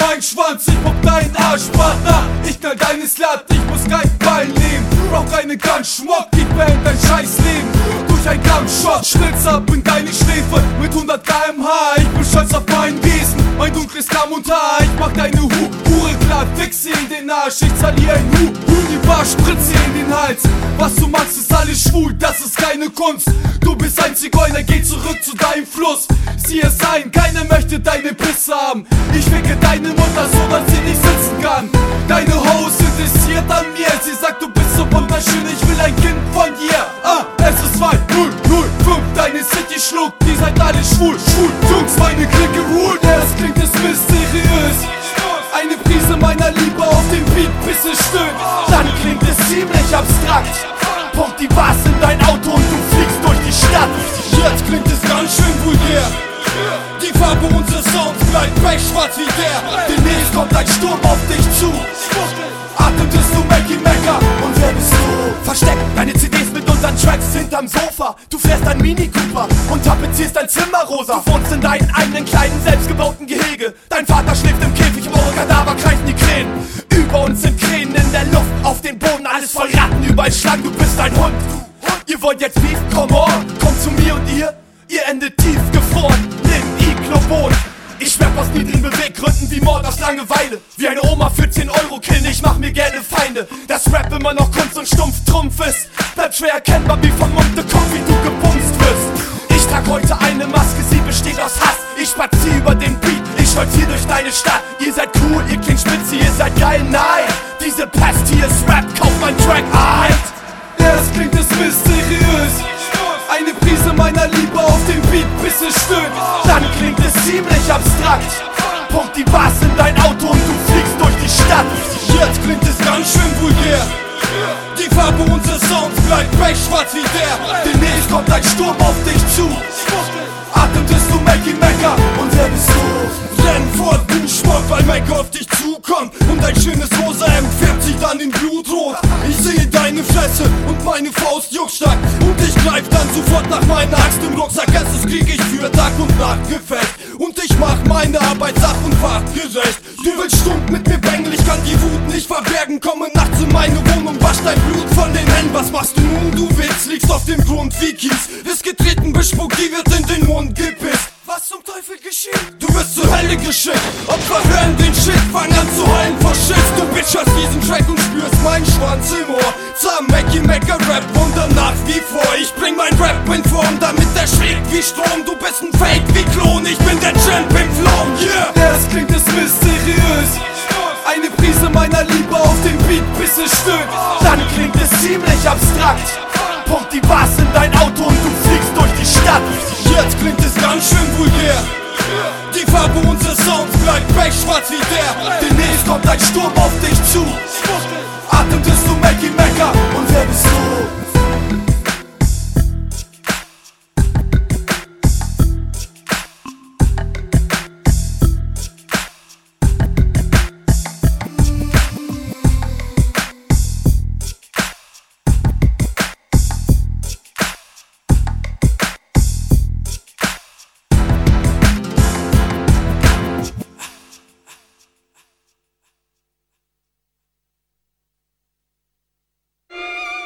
deinen Schwanz, ich pop deinen Arschpartner. Ich knall deine Slut, ich muss keinen Ball nehmen. Brauch keine Gun, Schmuck, ich beend dein Scheißleben. Durch ein Gunshot, Schlitz ab in deine Schläfe mit 100 km/h. Ich bin stolz auf mein Wesen, mein dunkles Kamm und Haar. Ich mach deine Hure glatt, fix sie in den Arsch. Ich zahl ihr ein die Bar, spritze in den Hals. Was du machst, ist alles schwul, das ist keine Kunst. Du bist ein Zigeuner, geh zurück zu deinem Fluss. Sieh es ein, keiner möchte deine Pisse haben. Ich ficke deine Mutter so, dass sie nicht sitzen kann. Deine Hose interessiert an mir. Sie sagt, du bist so wunderschön, ich will ein Kind von dir. Es ist 2005, deine City schluckt, die seid alle schwul. Jungs, meine Clique ruht, erst klingt es mysteriös. Eine Prise meiner Liebe auf dem Beat, bis es stöhnt. Dann klingt es ziemlich abstrakt. Pump die Bass in dein Auto und du fliegst durch die Stadt. Jetzt klingt es ganz schön vulgär. Die Farbe unseres Sounds bleibt pechschwarz wie der. Demnächst kommt ein Sturm auf dich zu. Atmetest du Mackie Mecker und wer bist du? Versteck deine CDs mit unseren Tracks hinterm Sofa. Du fährst ein Mini Cooper und tapezierst dein Zimmer rosa. Du wohnst in deinen eigenen kleinen, selbstgebauten Gehege. Dein Vater schläft im Käfig, im eure Kadaver kreisen die Krähen. Über uns sind Krähen in der Luft, auf dem Boden alles voll Ratten, überall Schlangen, du bist ein Hund. Ihr wollt jetzt Beef? Come on, kommt zu mir und ihr endet tief gefroren im Iglo-Boot. Ich schwärm aus niedrigen Beweggründen wie Mord aus Langeweile. Wie eine Oma für 10 Euro killen, ich mach mir gerne Feinde. Dass Rap immer noch Kunst und stumpf Trumpf ist, bleibt schwer erkennbar wie von Mund wie du gebumst wirst. Ich trag heute eine Maske, sie besteht aus Hass. Ich spazier über den Beat, ich stolzier durch deine Stadt. Ihr seid cool, ihr klingt spitze, ihr seid geil, nein. Diese Pest hier ist Rap, kauf mein Track ein. Erst klingt es mysteriös. Eine Prise meiner Liebe auf dem Beat, bis es stöhnt. Dann klingt es ziemlich abstrakt. Pump die Bass in dein Auto und du fliegst durch die Stadt. Jetzt klingt es ganz schön vulgär. Die Farbe unseres Sounds bleibt pechschwarz wie der. Demnächst kommt ein Sturm auf dich zu. Atmetest du Mackie Mecker und wer bist du? Renn vor Duschmock, weil Mac auf dich zukommt. Und ein schönes rosa Hemd färbt sich dann in Blutrot. Ich sehe deine Fresse und meine Faust juckt stark. Und ich greif dann sofort nach meiner Axt im Rucksack. Es krieg ich für Tag und Nacht gefecht. Und ich mach meine Arbeit sach- und fachgerecht. Du willst stumpf mit mir bängeln, ich kann die Wut nicht verbergen. Komme nachts in meine Wohnung, wasch dein Blut von den Händen. Was machst du nun, du Witz, liegst auf dem Grund wie Kies. Wirst getreten, bespuckt, die wird in den Mund gepisst. Was zum Teufel geschieht? Du wirst zur Hölle geschickt. Opfer hören den Shit, fang an zu heulen vor Schiss. Du Bitch hast diesen Track und spürst meinen Schwanz im Ohr. Zahm Mackie Mecker Rap Wunder nach wie vor. Ich bring mein Rap in Form, damit der schlägt wie Strom. Du bist ein Fake wie Klon, ich bin der Champ im Flow, yeah. Erst klingt es mysteriös. Eine Prise meiner Liebe auf dem Beat, bis es stöhnt. Dann klingt es ziemlich abstrakt. Pump die Bass in dein Auto und du fliegst durch die Stadt. Jetzt klingt es ganz schön vulgär. Die Farbe unseres Sounds bleibt pechschwarz wie der. Demnächst kommt ein Sturm auf dich zu.